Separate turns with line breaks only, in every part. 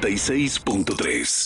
96.3.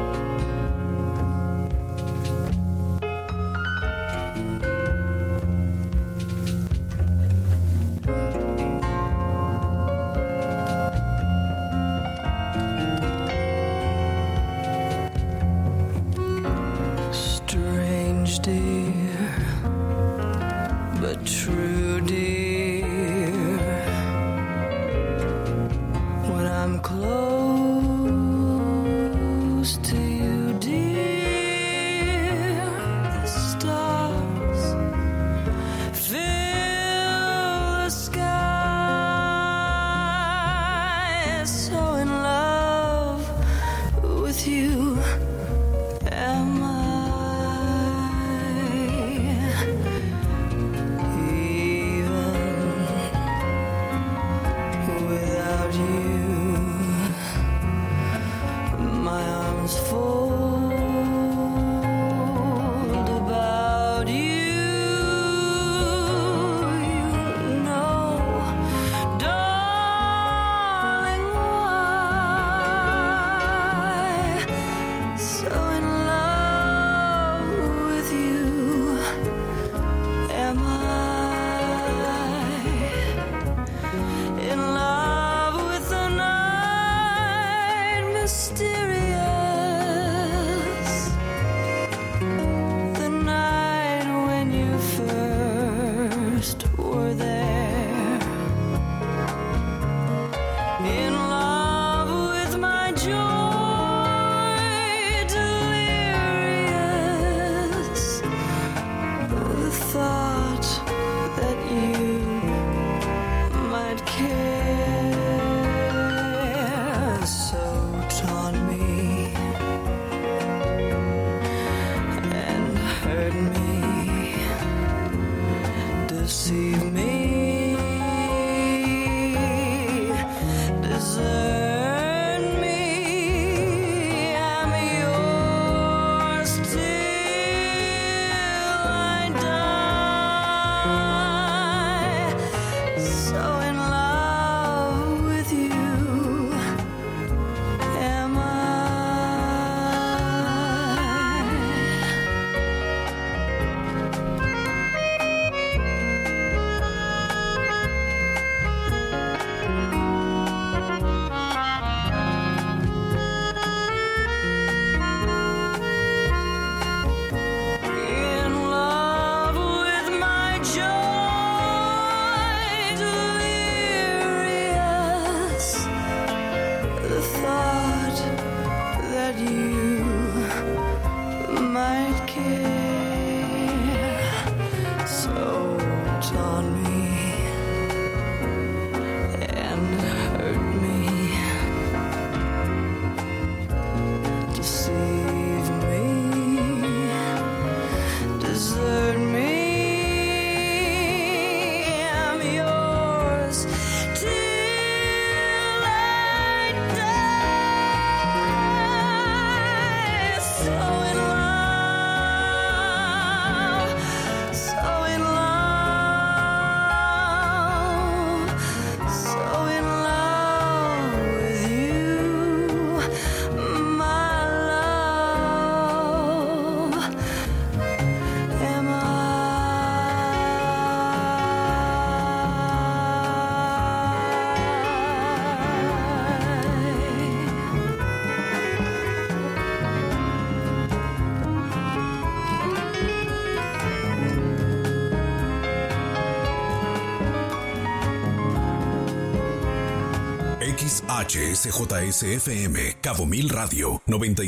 HSJS-FM, Cabo Mil Radio,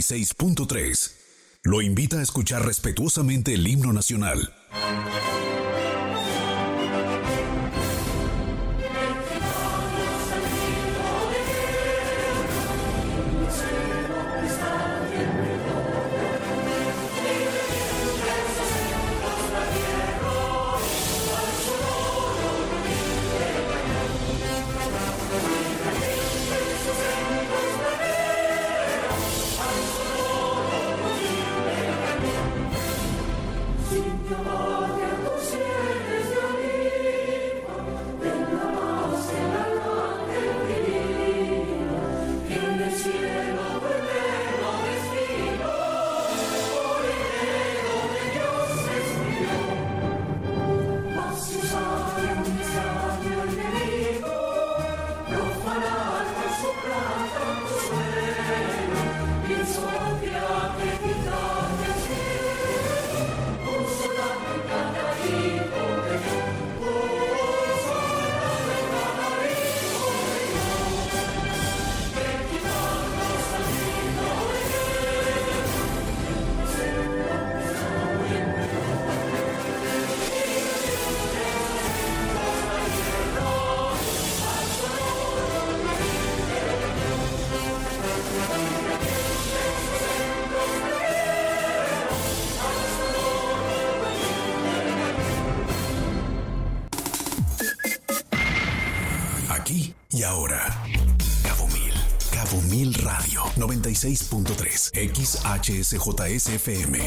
96.3. Lo invita a escuchar respetuosamente el himno nacional.
Sin tu amor,
ahora, Cabo Mil Radio 96.3 XHSJSFM.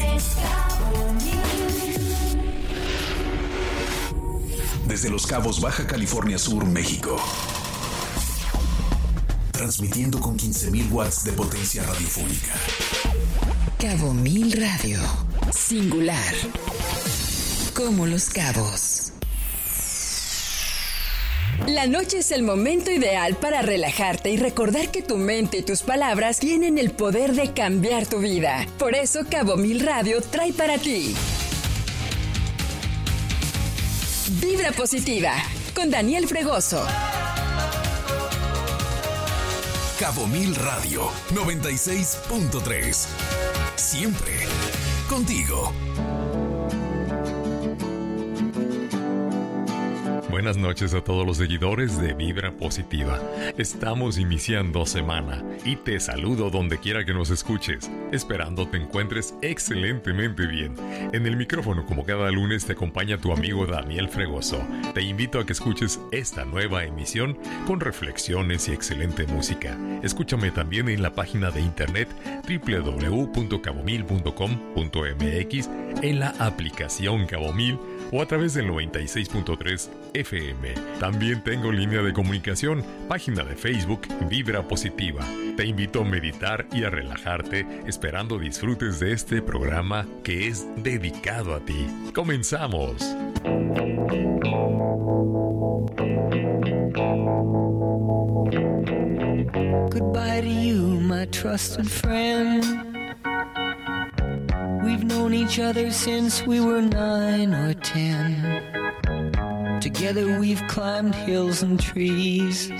Desde Los Cabos, Baja California Sur, México. Transmitiendo con 15.000 watts de potencia radiofónica.
Cabo Mil Radio. Singular. Como Los Cabos. La noche es el momento ideal para relajarte y recordar que tu mente y tus palabras tienen el poder de cambiar tu vida. Por eso Cabo Mil Radio trae para ti Vibra Positiva con Daniel Fregoso.
Cabo Mil Radio 96.3. Siempre contigo.
Buenas noches a todos los seguidores de Vibra Positiva. Estamos iniciando semana y te saludo donde quiera que nos escuches, esperando te encuentres excelentemente bien. En el micrófono, como cada lunes, te acompaña tu amigo Daniel Fregoso. Te invito a que escuches esta nueva emisión con reflexiones y excelente música. Escúchame también en la página de internet www.cabomil.com.mx, en la aplicación Cabo Mil o a través del 96.3 FM. También tengo línea de comunicación, página de Facebook Vibra Positiva. Te invito a meditar y a relajarte, esperando disfrutes de este programa que es dedicado a ti. ¡Comenzamos!
Goodbye to you, my trusted friend. We've known each other since we were 9 or 10. Together we've climbed hills and trees,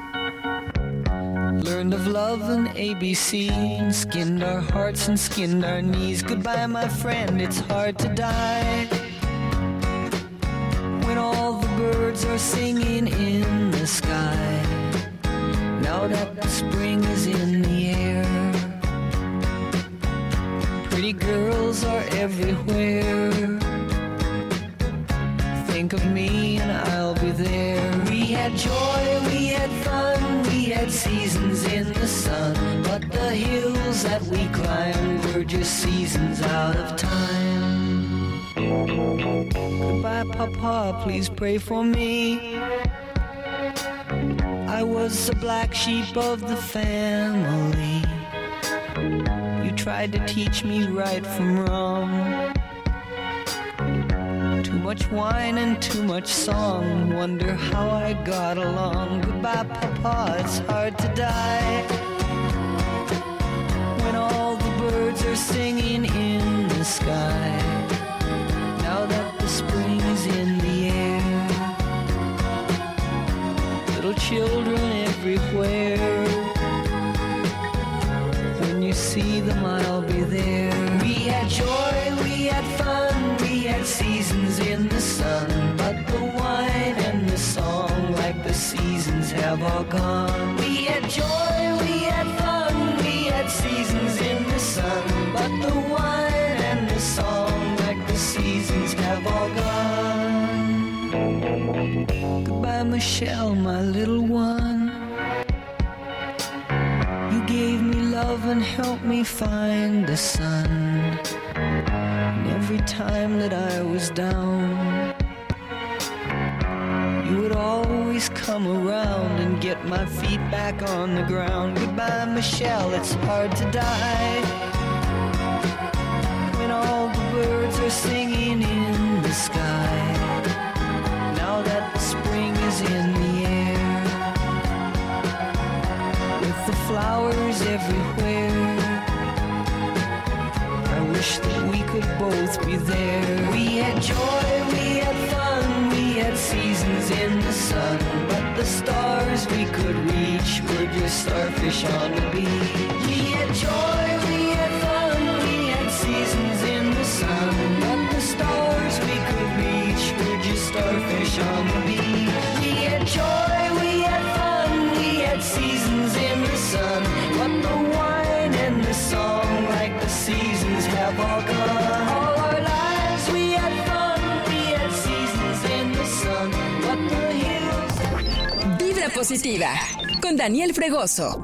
learned of love and ABC, and skinned our hearts and skinned our knees. Goodbye, my friend, it's hard to die when all the birds are singing in the sky. Now that the spring is in the air, pretty girls are everywhere. Think of me and I'll be there. We had joy, we had fun, we had seasons in the sun, but the hills that we climbed were just seasons out of time. Goodbye, Papa, please pray for me. I was the black sheep of the family. You tried to teach me right from wrong. Too much wine and too much song. Wonder how I got along. Goodbye, Papa, it's hard to die when all the birds are singing in the sky. Now that the spring is in the air, little children everywhere. When you see them, I'll be there. We had joy, we had fun, we had seasons in the sun, but the wine and the song, like the seasons, have all gone. We had joy, we had fun, we had seasons in the sun, but the wine and the song, like the seasons, have all gone. Goodbye, Michelle, my little one. You gave me love and helped me find the sun. And every time that I was down, you would always come around and get my feet back on the ground. Goodbye, Michelle, it's hard to die when all the birds are singing in the sky. Now that the spring is in the air, with the flowers everywhere, I wish that we could both be there. We had joy, we had fun, we had seasons in the sun, but the stars we could reach were just starfish on the beach. We had joy, we had fun, we had seasons in the sun, but the stars we could reach were just starfish on the beach. We had joy, we had fun, we had seasons in the sun, but the wine and the song, like the seasons, have all gone. All our lives we had fun, we had seasons in the sun, but the hills.
positiva con Daniel Fregoso.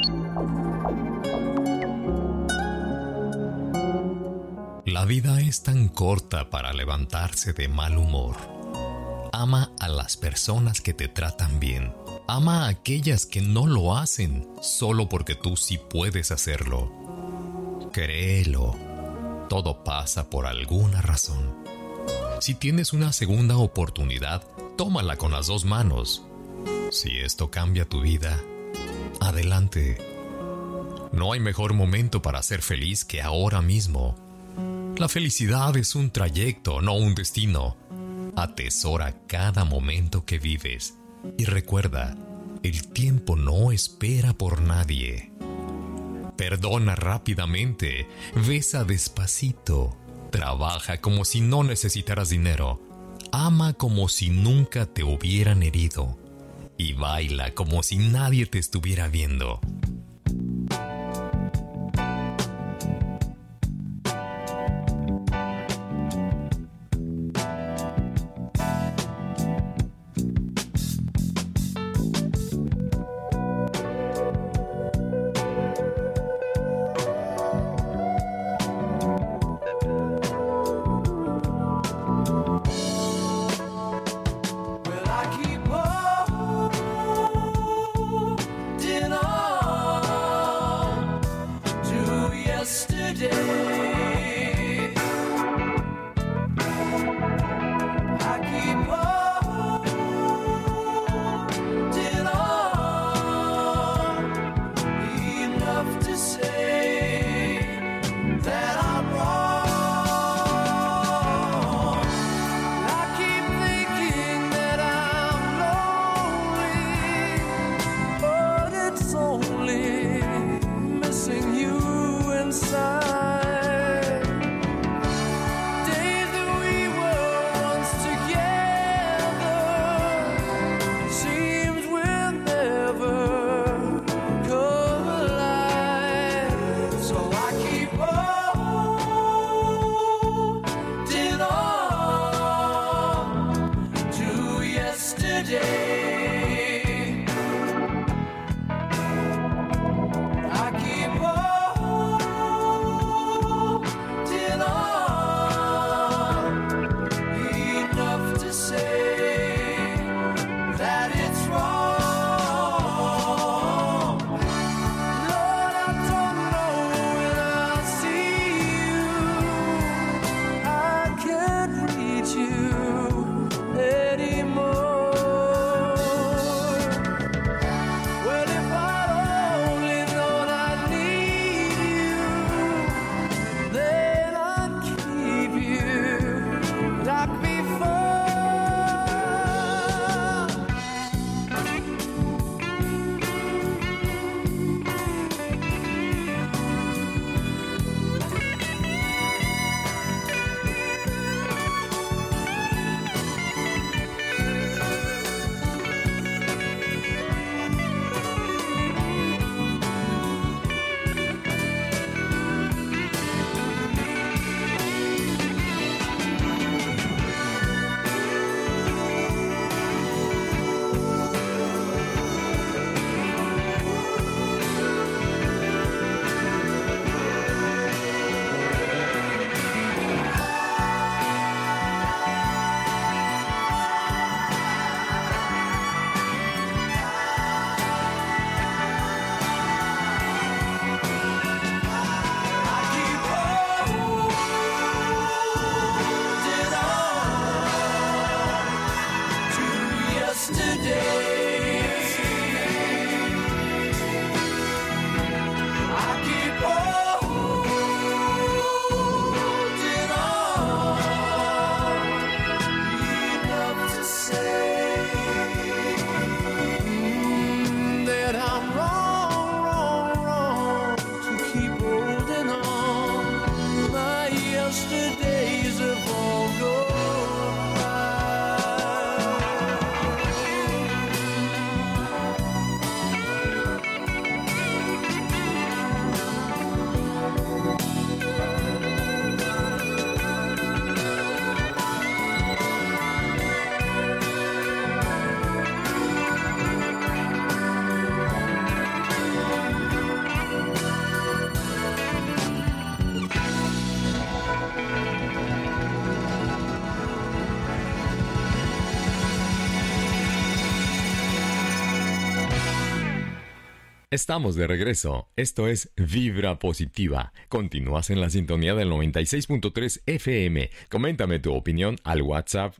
La vida es tan corta para levantarse de mal humor. Ama a las personas que te tratan bien. Ama a aquellas que no lo hacen solo porque tú sí puedes hacerlo. Créelo, todo pasa por alguna razón. Si tienes una segunda oportunidad, tómala con las dos manos. Si esto cambia tu vida, adelante. No hay mejor momento para ser feliz que ahora mismo. La felicidad es un trayecto, no un destino. Atesora cada momento que vives y recuerda, el tiempo no espera por nadie. Perdona rápidamente, besa despacito, trabaja como si no necesitaras dinero, ama como si nunca te hubieran herido y baila como si nadie te estuviera viendo. Estamos de regreso. Esto es Vibra Positiva. Continúas en la sintonía del 96.3 FM. Coméntame tu opinión al WhatsApp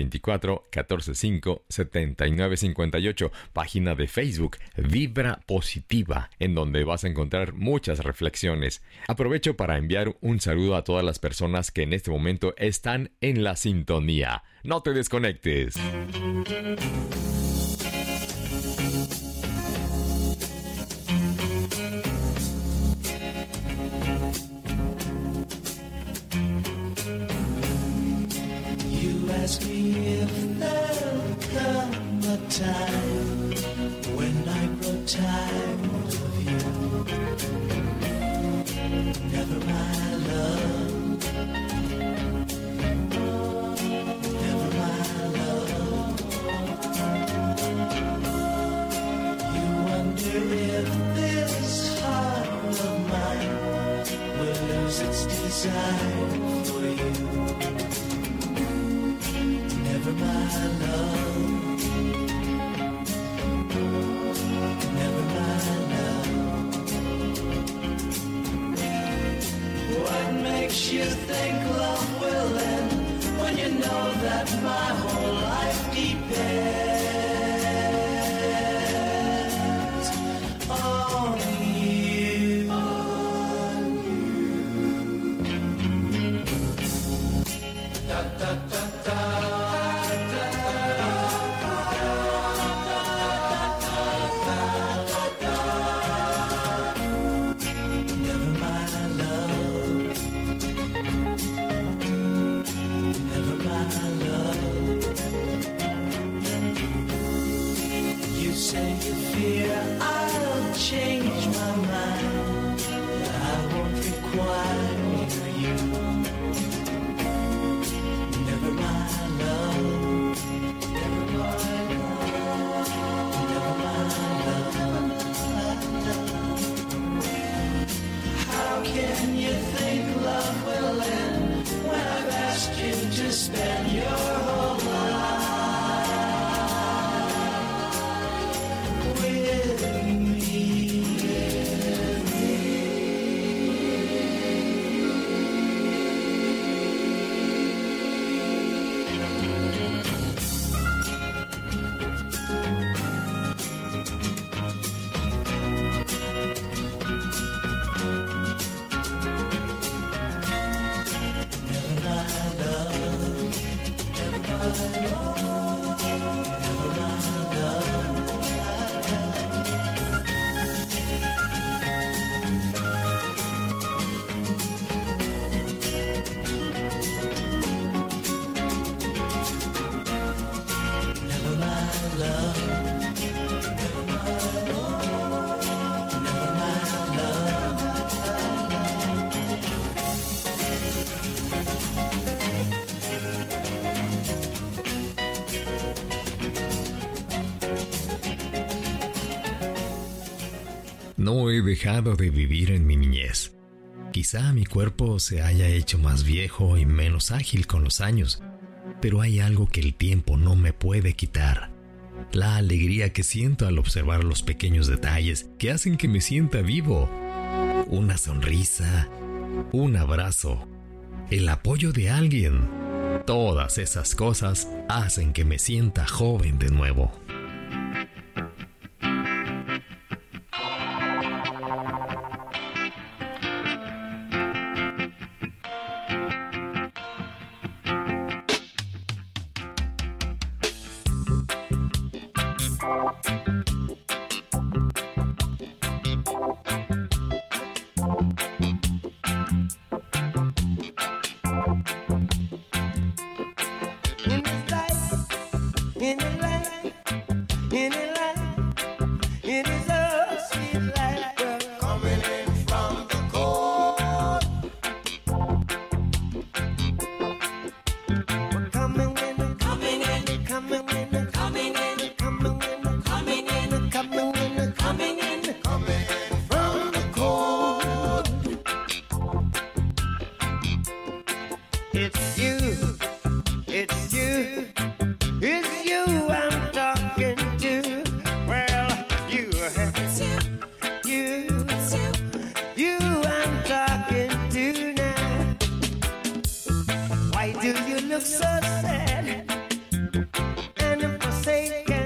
624-145-7958. Página de Facebook Vibra Positiva, en donde vas a encontrar muchas reflexiones. Aprovecho para enviar un saludo a todas las personas que en este momento están en la sintonía. No te desconectes.
Ask me if there'll come a time when I grow tired of you. Never my love, never my love. You wonder if this heart of mine will lose its desire for you. Never my love, never my love. What makes you think love will end when you know that my whole life depends on you, on you. Da, da, da, da. Say you fear I'll change my mind, I won't require you. Never my love, never my love, never my love. How can you think love will end when I've asked you to spend your whole life with me?
No he dejado de vivir en mi niñez. Quizá mi cuerpo se haya hecho más viejo y menos ágil con los años, pero hay algo que el tiempo no me puede quitar. La alegría que siento al observar los pequeños detalles que hacen que me sienta vivo. Una sonrisa, un abrazo, el apoyo de alguien. Todas esas cosas hacen que me sienta joven de nuevo.
look so sad and forsaken.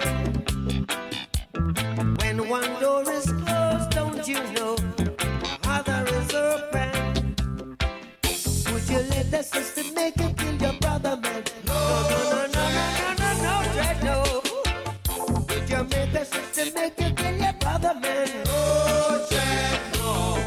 When one door is closed, don't you know the other is open? Would you let the system make you kill your brother, man? No, Dread, no. Would you make the system make you kill your brother, man? No, Dread, no.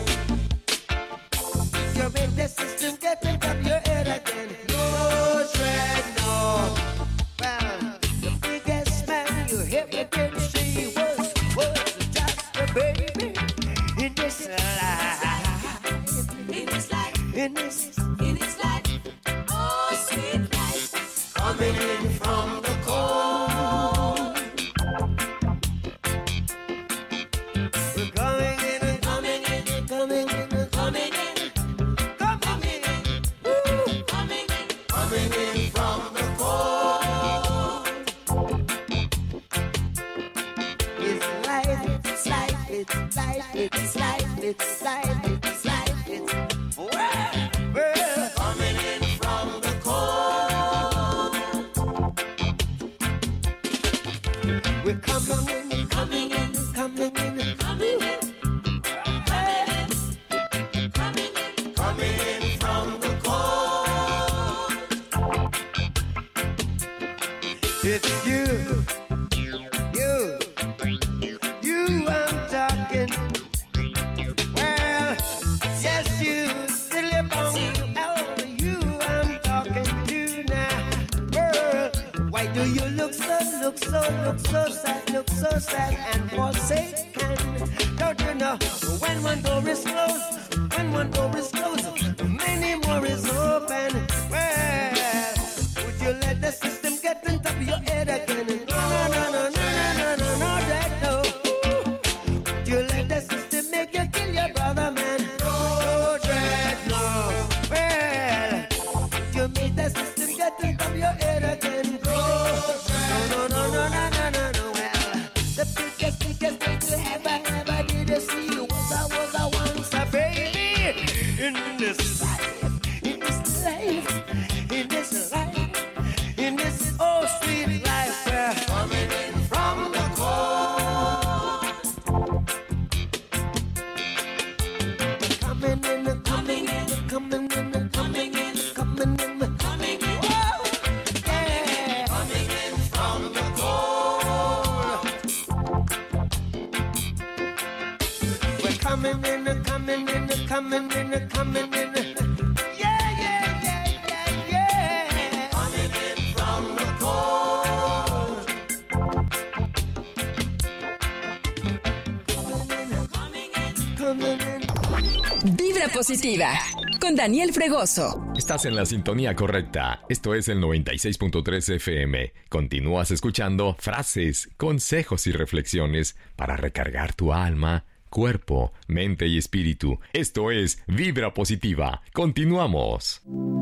Would you make the system get into your head again? No, Dread, no. Well, the biggest man you ever did see was just a baby in this life. In this life, oh sweet life, coming in from the cold. We're coming in, coming in, coming in, coming in, coming in, woo, coming in from the cold. It's life, it's life, it's life, it's life, it's life, it's life, it's well, coming in from the cold. We're coming in, coming in, coming in, coming in, coming in from the cold. It's you I'm talking. Well, yes, you, silly bone, you I'm talking to now. Girl, why do you look so sad and forsaken? Don't you know when one door is closed, many more is open. Well, would you let the system get on top of your head again? No, that no. Would you let the system make you kill your brother, man? No, Dread, no. Well, would you make the system get on top of your head again? No, no. Well, the biggest thing you ever did you see was I once a baby in this life, in this oh sweet life. Coming in from the cold. Coming in. Whoa, yeah. Coming in from the cold. We're coming in. Yeah. Coming in from the cold. Coming in.
Vibra positiva con Daniel Fregoso.
Estás en la sintonía correcta. Esto es el 96.3 FM. Continúas escuchando frases, consejos y reflexiones para recargar tu alma, cuerpo, mente y espíritu. Esto es Vibra Positiva. Continuamos.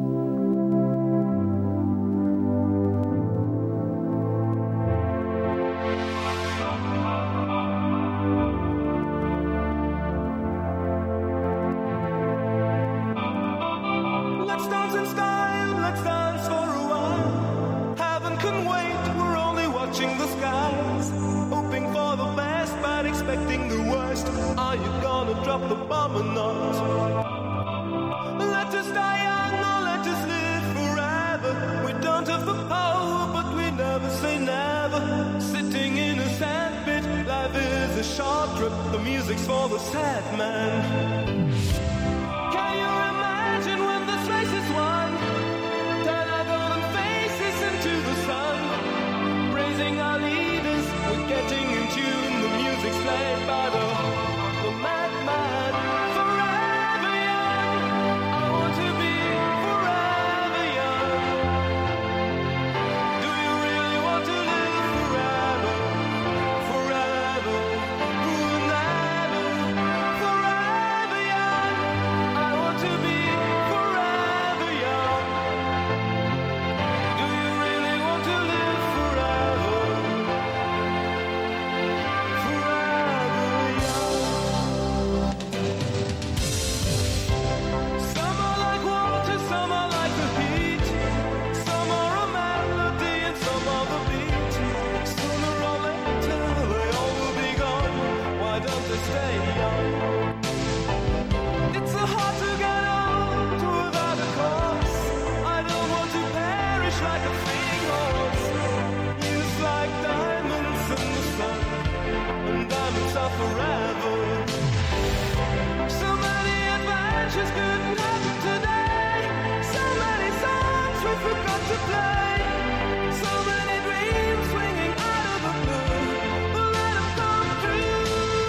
Let's dance in style, let's dance for a while. Heaven can wait, we're only watching the skies. Hoping for the best, but expecting the worst. Are you gonna drop the bomb or not? Let us die young or let us live forever. We don't have the power, but we never say never. Sitting in a sandpit, life is a short trip. The music's for the sad man. Can you imagine when this race is won? Turn our golden faces into the sun. Praising our leaders, we're getting in tune. The music's played by the madman. Forever young, I want to be forever young. Do you really want to live forever? Forever, forever young. to play. So many dreams swinging out of the blue. We'll let them come true.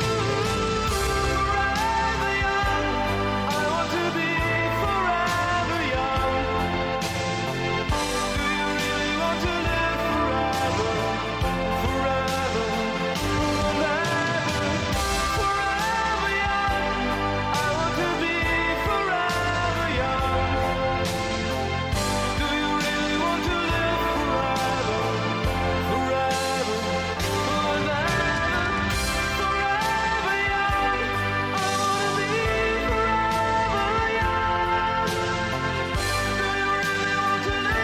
Forever young, I want to be forever young. Do you really want to live forever? Forever, forever, forever young. I want to be forever young. Do you really want to live forever? Forever, forever, forever young. I want to be forever young. Do you really want to live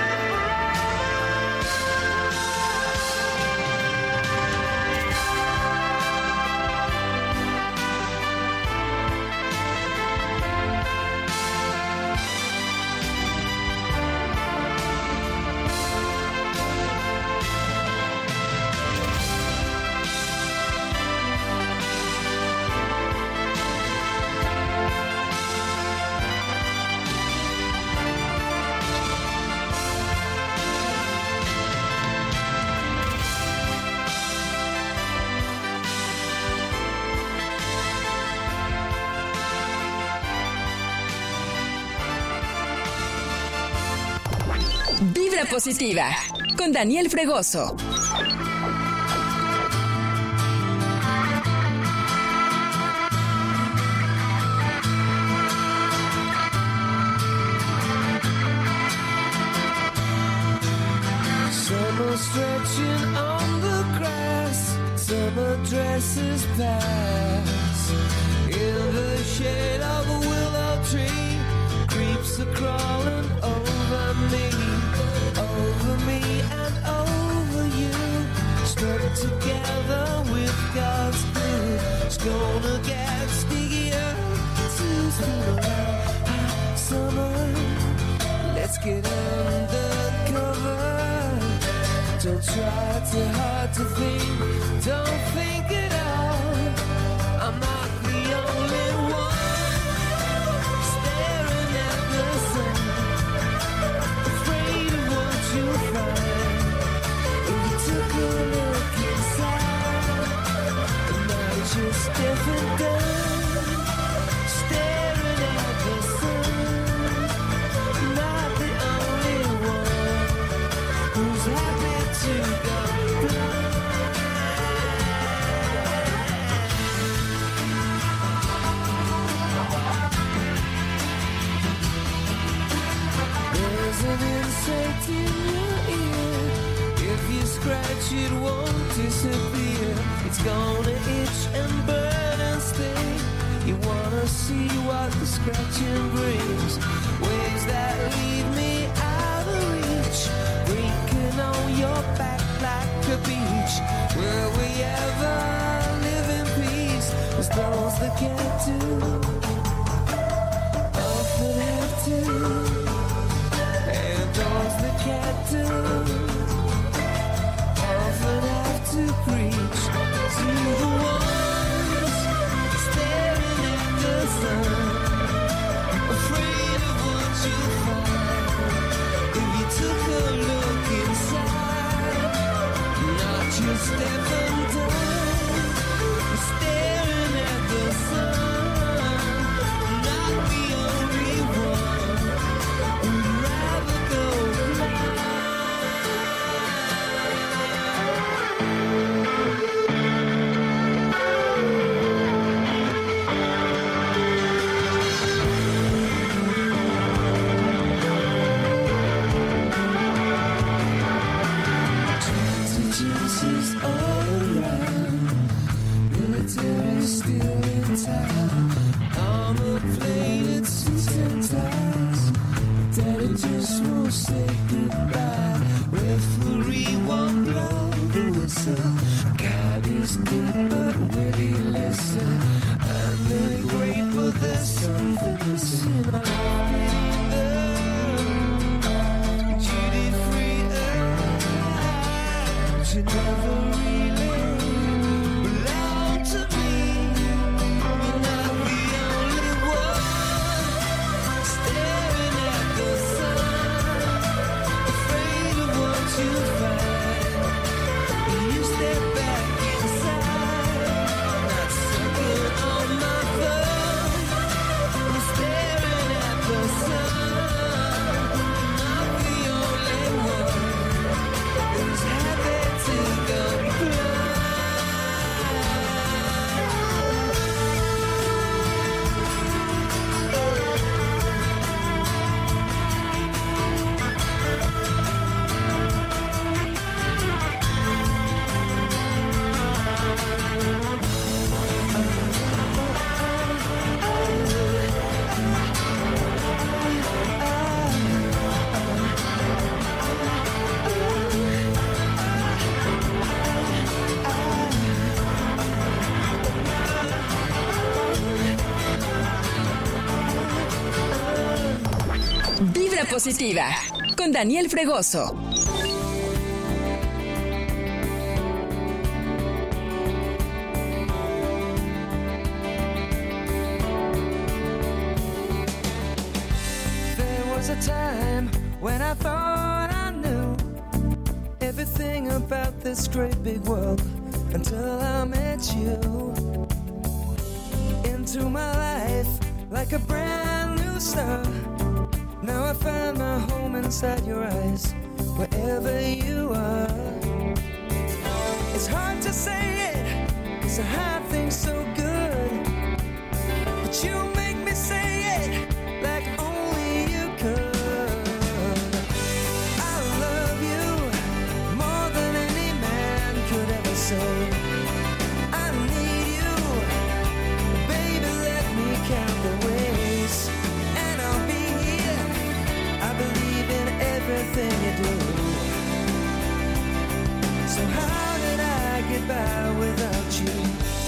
Vibra positiva con Daniel Fregoso.
Summer stretching on the grass, summer dresses pass. In the shade of a willow tree, creeps are crawling over me and over you. Stuck together with God's glue, it's gonna get stickier to spin around. Hot summer, let's get undercover. Don't try too hard to think, don't think at all. I'm not the only one staring at the sun, afraid of what you'll find. If you took a look inside, the night just deaf and dumb, staring at the sun. Not the only one who's happy to go blind. There's an insect in your ear. If you scratch it won't disappear. It's gonna itch and burn and sting. You wanna see what the scratching brings. Waves that leave me out of reach, breaking on your back like a beach. Will we ever live in peace? There's those that can't do, often have to, and those that can't do, often have to preach to the ones staring at the sun, afraid of what you find. If you took a look inside, not just step undone, staring at the sun, not the only one who'd rather go blind. Chances all around, military still in town. Armor plated suits and ties, Daddy just won't say goodbye. Referee won't blow the whistle. God is good, but will he listen? I'm really great, but there's something missing. I love it. Duty free, you never really belong to me. You're not the only one staring at the sun, afraid
positiva, con Daniel Fregoso.
There was a time when I thought I knew everything about this great big world until I met you into my life like a brand new star. Now I find my home inside your eyes, wherever you are. It's hard to say it, it's a hard thing so good, but you make me say it like only you could. I love you more than any man could ever say. I need you, baby, let me count the ways, and I'll be here. I believe in everything you do. So how did I get by without you?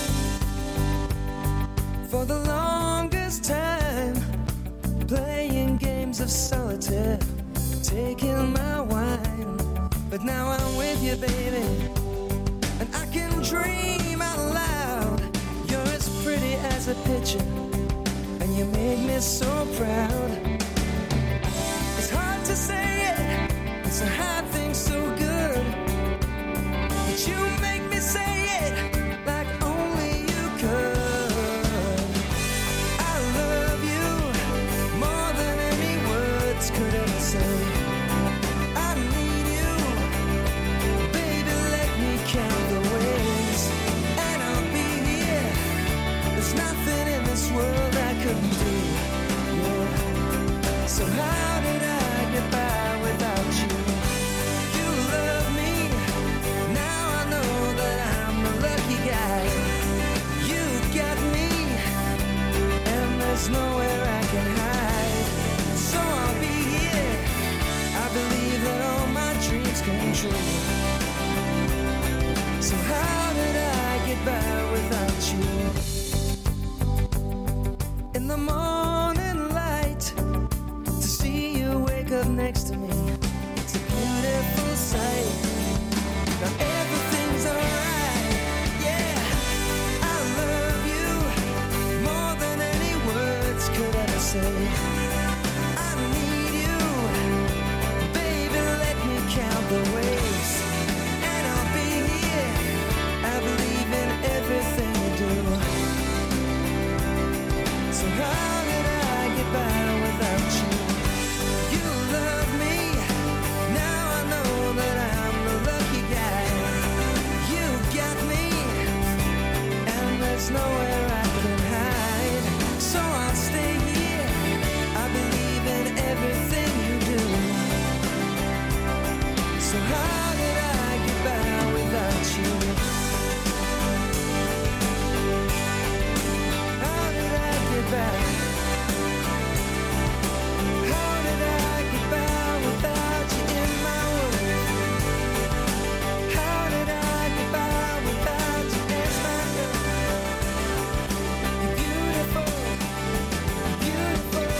For the longest time, playing games of solitaire, taking my wine. But now I'm with you, baby, and I can dream out loud. You're as pretty as a picture, and you make me so proud. It's hard to say it, it's a hard thing so good, but you make me say it like only you could. I love you more than any words could ever say. I need you, baby, let me count the ways, and I'll be here. There's nothing in this world I couldn't do. Yeah. So how did I get by without you? You love me, now I know that I'm the lucky guy. You got me, and there's nowhere I can hide. So I'll be here, I believe that all my dreams come true. So how did I get by without you? In the morning light, to see you wake up next to me, it's a beautiful sight. Now everything's alright, yeah. I love you more than any words could ever say. I need you, baby, let me count the ways, and I'll be here. I believe in everything you do. So how did I get by without you? You love me, now I know that I'm the lucky guy. You got me, and there's nowhere I can hide. So I'll stay here, I believe in everything you do. So how did I get by without you? How did I get by? How did I get by without you in my world? How did I get by without you as my girl? You're beautiful, beautiful.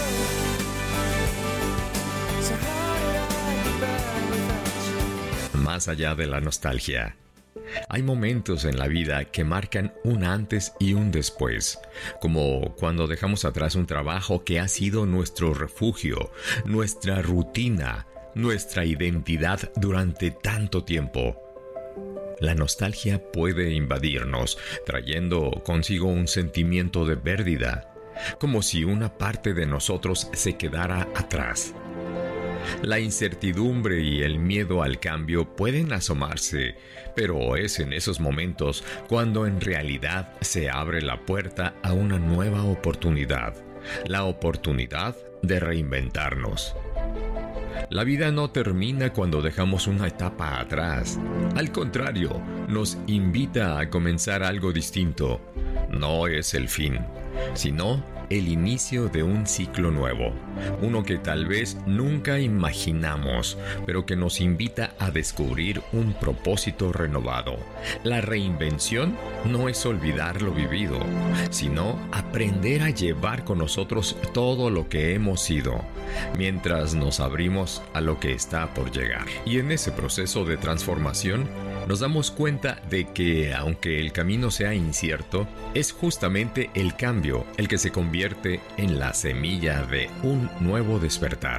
So how did I get by without you?
Más allá de la nostalgia, hay momentos en la vida que marcan un antes y un después, como cuando dejamos atrás un trabajo que ha sido nuestro refugio, nuestra rutina, nuestra identidad durante tanto tiempo. La nostalgia puede invadirnos, trayendo consigo un sentimiento de pérdida, como si una parte de nosotros se quedara atrás. La incertidumbre y el miedo al cambio pueden asomarse, pero es en esos momentos cuando en realidad se abre la puerta a una nueva oportunidad, la oportunidad de reinventarnos. La vida no termina cuando dejamos una etapa atrás. Al contrario, nos invita a comenzar algo distinto.
no es el fin, sino el inicio de un ciclo nuevo, uno que tal vez nunca imaginamos, pero que nos invita a descubrir un propósito renovado. La reinvención no es olvidar lo vivido, sino aprender a llevar con nosotros todo lo que hemos sido, mientras nos abrimos a lo que está por llegar. Y en ese proceso de transformación, nos damos cuenta de que, aunque el camino sea incierto, es justamente el cambio el que se convierte en la semilla de un nuevo despertar.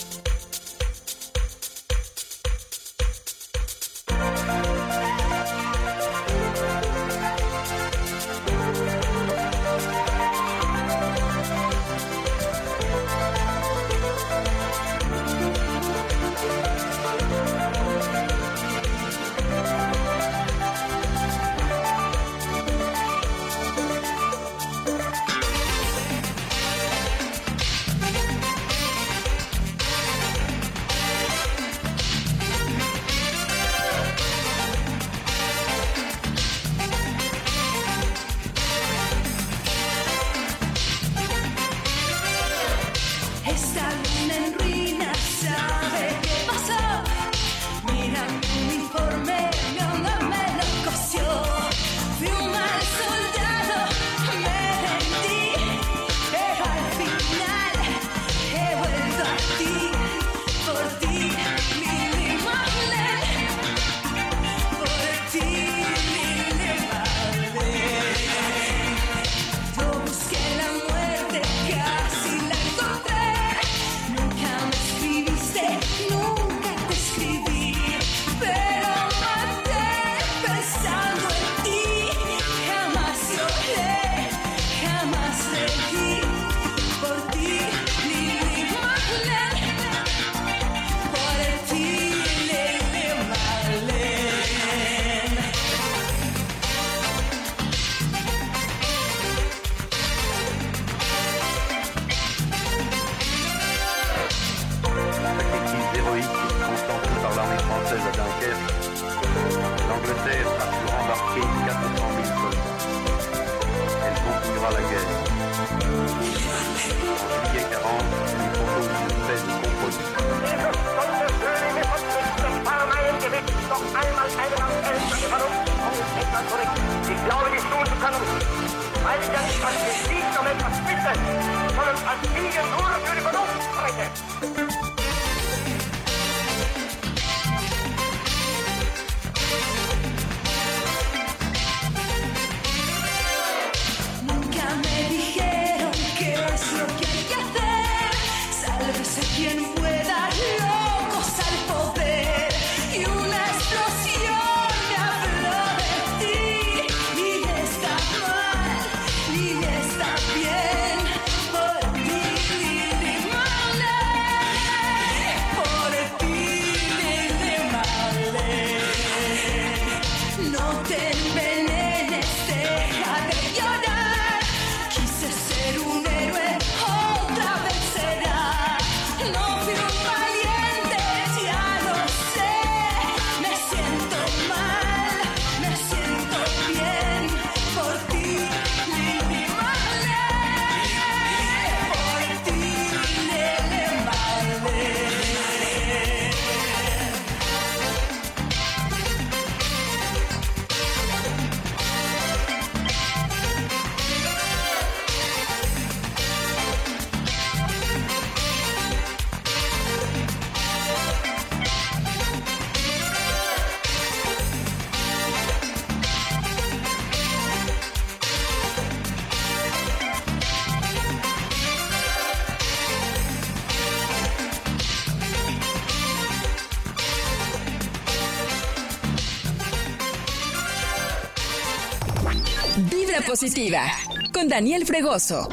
Vibra positiva con Daniel Fregoso.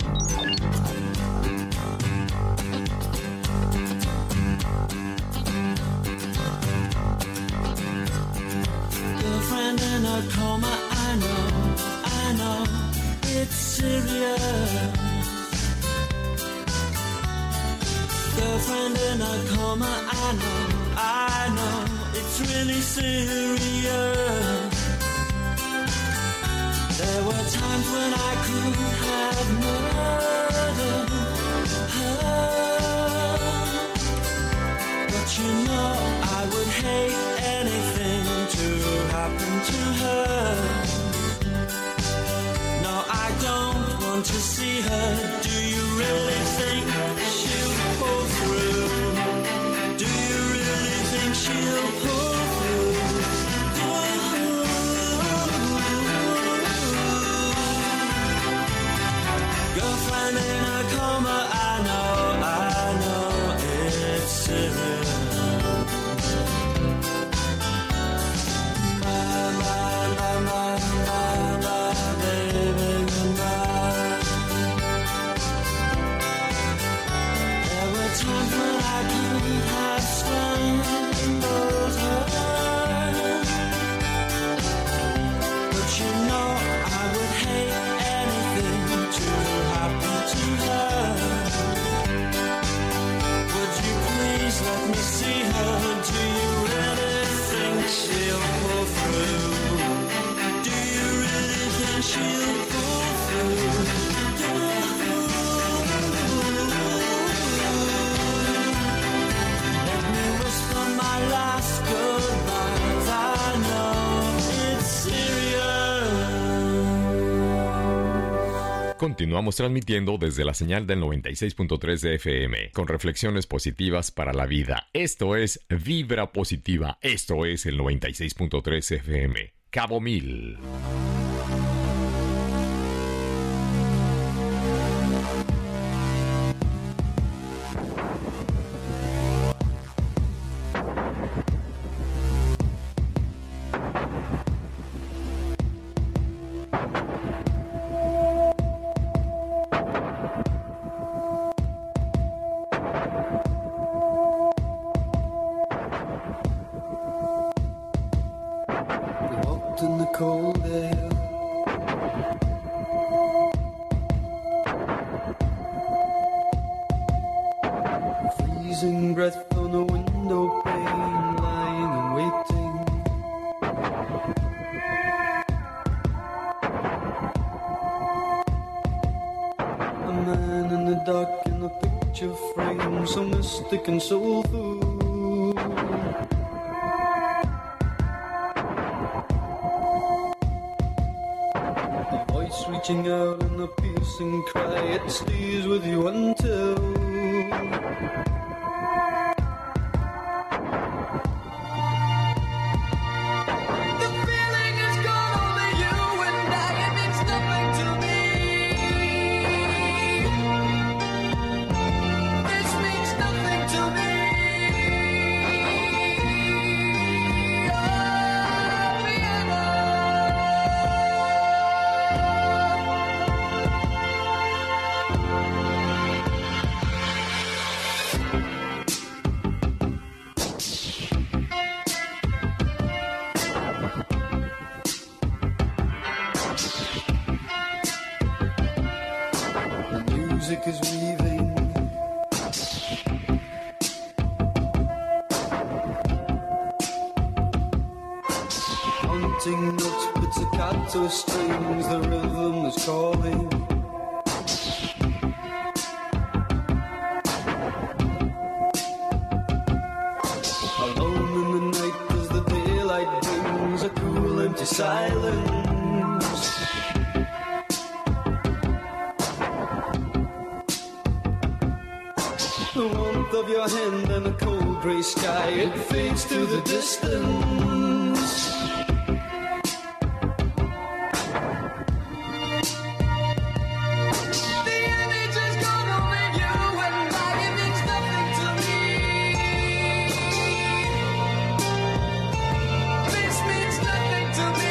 Girlfriend in a coma, I know, it's serious. Girlfriend in a coma, I know, it's really serious.
There were times when I could have murdered her, but you know I would hate anything to happen to her. No, I don't want to see her. Do you really think she'll pull through? Do you really think she'll pull through? Girlfriend in a coma, I know it's serious. My baby, goodbye. There were times when I could have strangled her, but you know I would hate anything to happen to her. Would you please let me see her? Do you really think she'll pull through? Do you really think she'll pull through? Let me whisper my last goodbyes. I know it's serious.
Continuamos transmitiendo desde la señal del 96.3 de FM, con reflexiones positivas para la vida. Esto es Vibra Positiva. Esto es el 96.3 FM. Cabo Mil.
In the cold air, freezing breath on the window pane, lying and waiting. A man in the dark in a picture frame, so mystic and soulful. Reaching out in a piercing cry, it stays with you until the feeling is gone, only you and I, it means nothing to me. This means nothing to me. Music is weaving, haunting notes, pizzicato strings, the rhythm is calling. Alone in the night as the daylight brings a cool empty silence. The warmth of your hand and a cold grey sky, it fades to the distance. The image is gone, only you and I, it means nothing to me. This means nothing to me.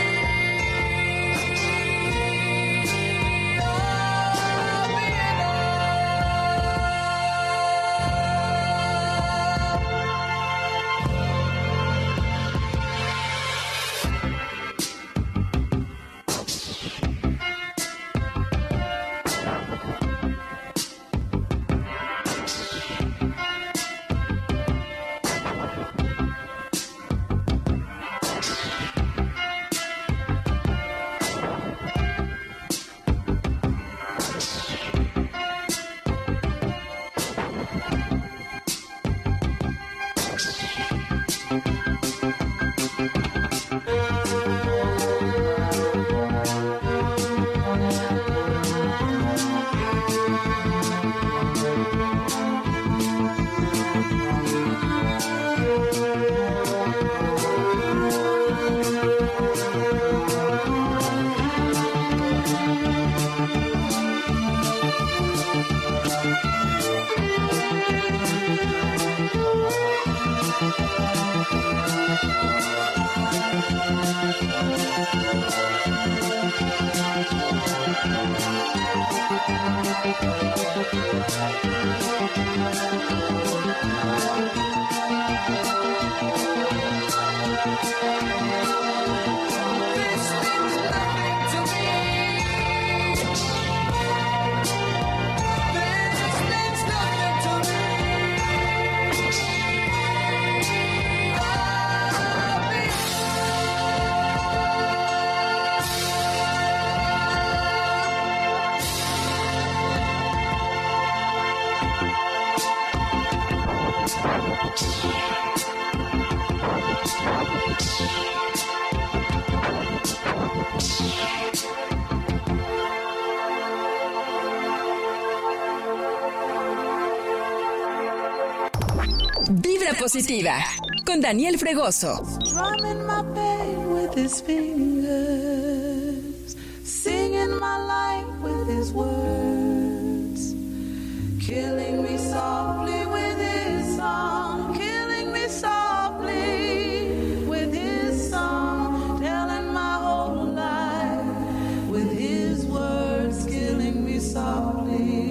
Vibra positiva con Daniel Fregoso.
Drumming my pain with his fingers, singing my life with his words, killing me softly with his song, killing me softly with his song, telling my whole life with his words, killing me softly.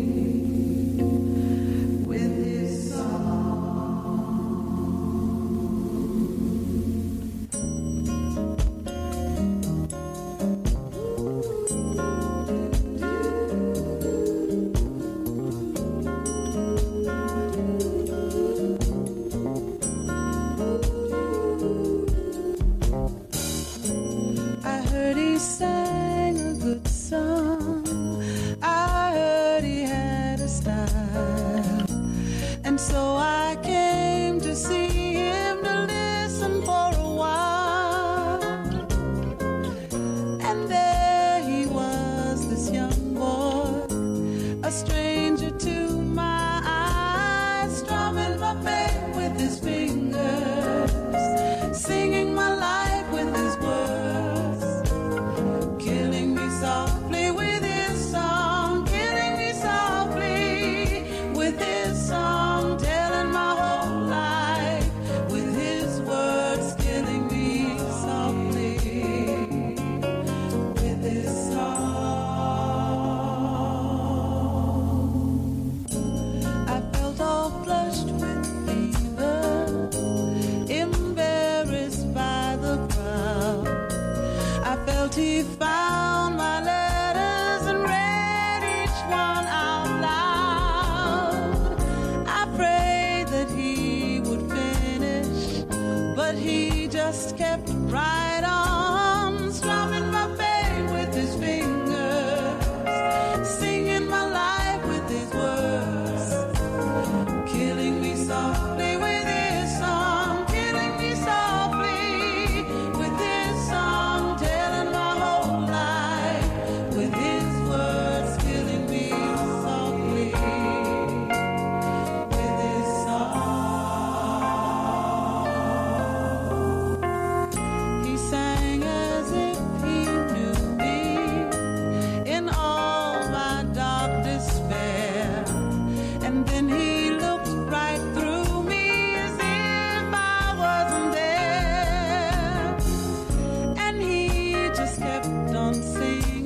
So I came to see him to listen for a while. And there he was, this young boy, a stranger to my eyes, strumming my pain with his fingers, singing my life with his words, killing me softly with his song, killing me softly with his song. He found my letters and read each one out loud. I prayed that he would finish, but he just kept right on, strumming my pain with his fingers, singing my life with his words, killing me softly with his song, killing me softly with his song, telling my with his words, killing me softly with his song. He sang as if he knew me in all my dark despair, and then he looked right through me as if I wasn't there, and he just kept on singing,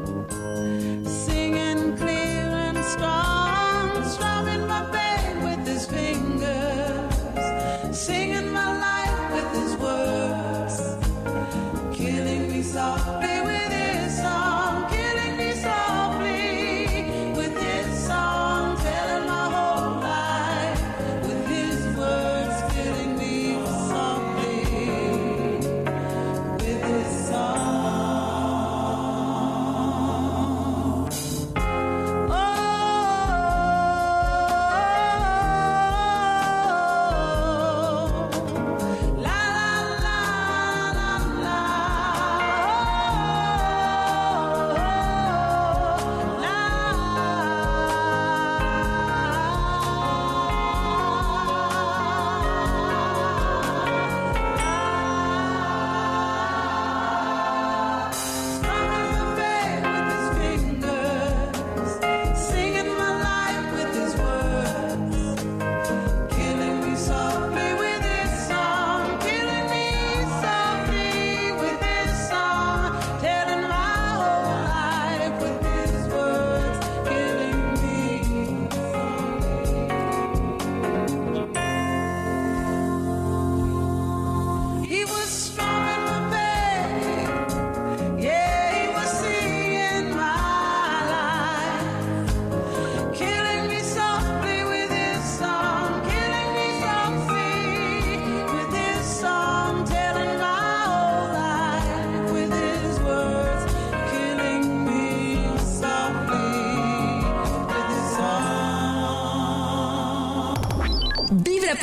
clear and strong, strumming my pain with his fingers, singing my life with his words, killing me softly with his song, killing me softly with his song, telling my whole life with his words, killing me softly with his song.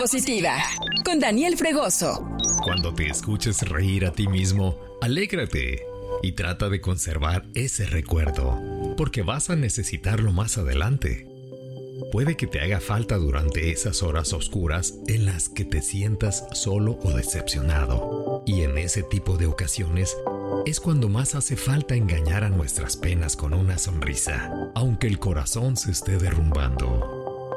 positiva, con Daniel Fregoso.
Cuando te escuches reír a ti mismo, alégrate y trata de conservar ese recuerdo, porque vas a necesitarlo más adelante. Puede que te haga falta durante esas horas oscuras en las que te sientas solo o decepcionado. Y en ese tipo de ocasiones es cuando más hace falta engañar a nuestras penas con una sonrisa, aunque el corazón se esté derrumbando.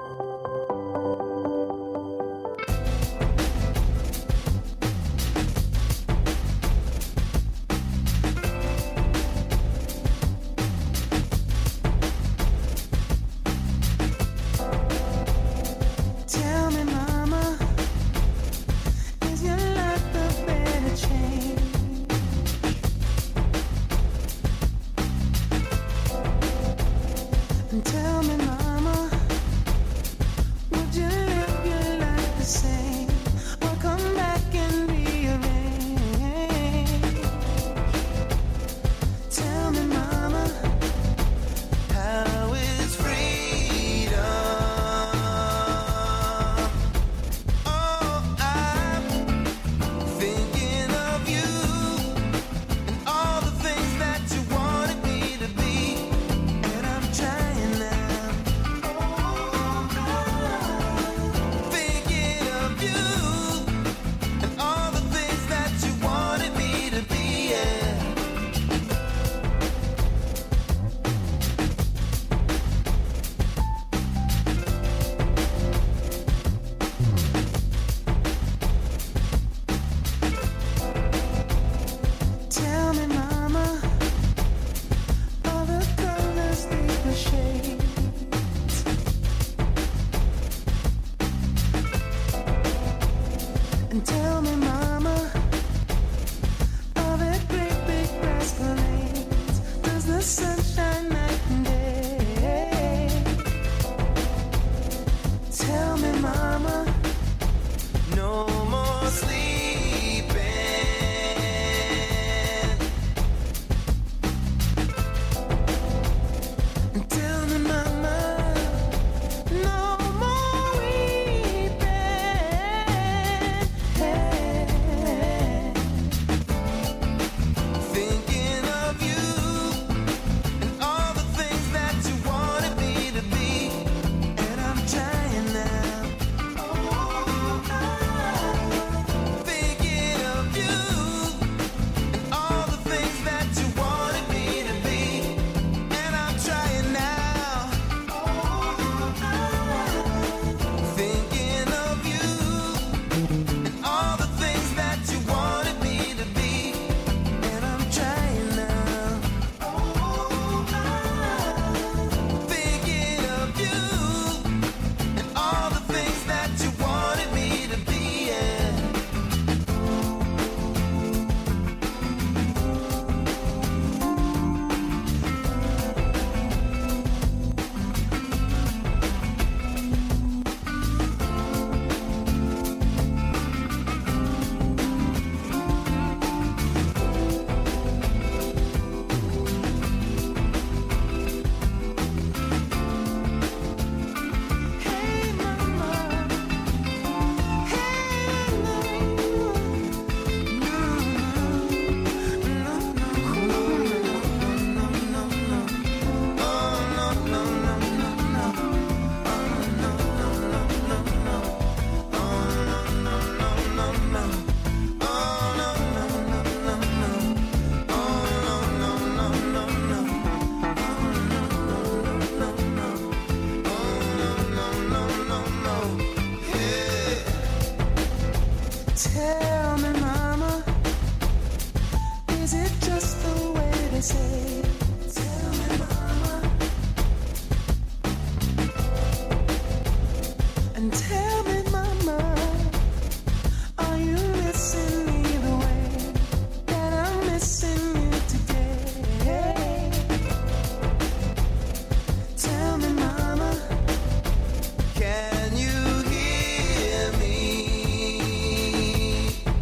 Tell me, mama, would you live your life the same, or come back and rearrange? Tell me, mama, how is freedom? Oh, I'm thinking of you and all the things that you wanted me to be, and I'm trying now. Thinking of you and all the things that you wanted me to be, yeah. Tell me, mama, all the colors, deeper shades. And tell me, mama, all the great big grass glades. Does the sun shine night and day? Tell me, mama, no more sleeping. Tell me, mama, no more weeping. Thinking of you and all the things that you wanted me to be, and I'm trying now. Thinking of you and all the things that you wanted me to be, and I'm trying now. Thinking of you and all the things that you wanted me to be, and I'm trying now. Thinking of you and all the things that you wanted me to be, yeah. Hey, mama. Hey, Tell me, mama, is it just the way they say? Tell me, mama, and tell me, mama, are you missing me the way that I'm missing you today? Tell me, mama, can you hear me?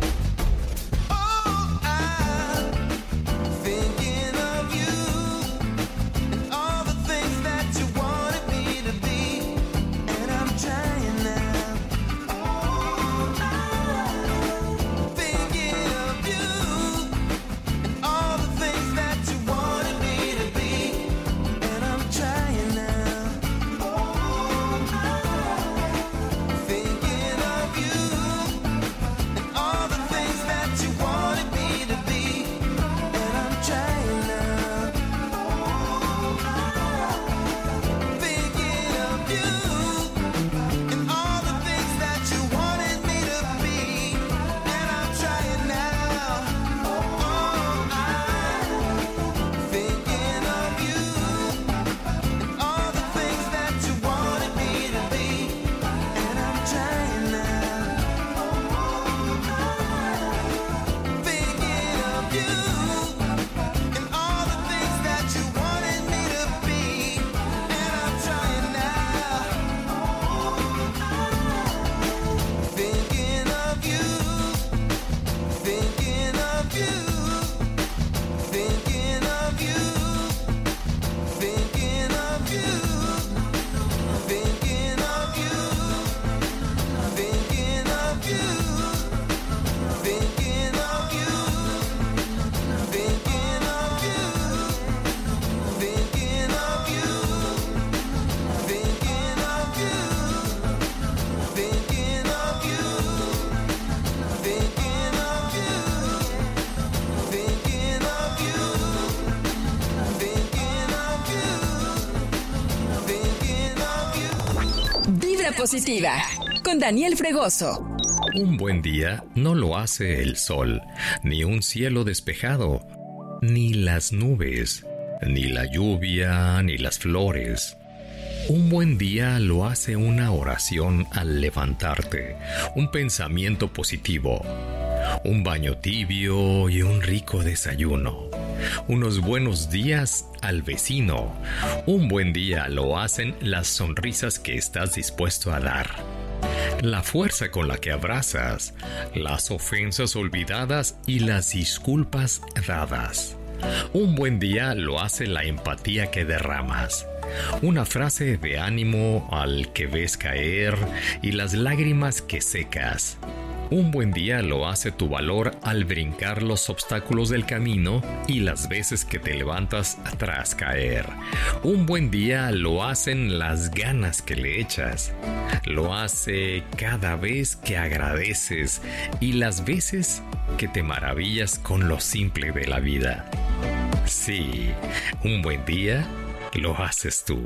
Vibra Positiva con Daniel Fregoso.
Un buen día no lo hace el sol, ni un cielo despejado, ni las nubes, ni la lluvia, ni las flores. Un buen día lo hace una oración al levantarte, un pensamiento positivo, un baño tibio y un rico desayuno. Unos buenos días al vecino. Un buen día lo hacen las sonrisas que estás dispuesto a dar, la fuerza con la que abrazas, las ofensas olvidadas y las disculpas dadas. Un buen día lo hace la empatía que derramas, una frase de ánimo al que ves caer y las lágrimas que secas. Un buen día lo hace tu valor al brincar los obstáculos del camino y las veces que te levantas tras caer. Un buen día lo hacen las ganas que le echas. Lo hace cada vez que agradeces y las veces que te maravillas con lo simple de la vida. Sí, un buen día lo haces tú.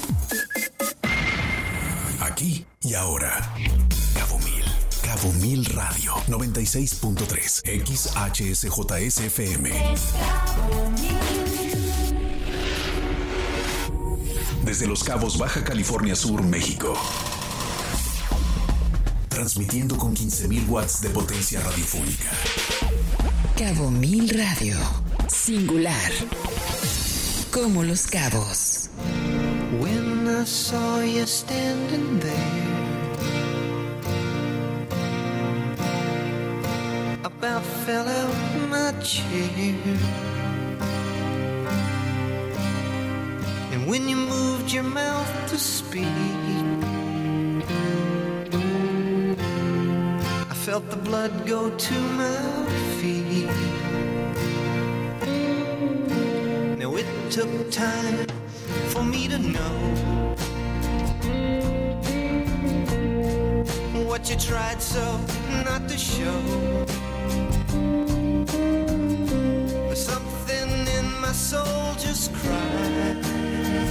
Aquí y ahora. Cabo Mil Radio 96.3 XHSJSFM. Desde Los Cabos, Baja California Sur, México. Transmitiendo con 15,000 watts de potencia radiofónica.
Cabo Mil Radio. Singular. Como Los Cabos.
When I saw you standing there, about fell out my chair. And when you moved your mouth to speak, I felt the blood go to my feet. Now it took time for me to know what you tried so not to show. Something in my soul just cried.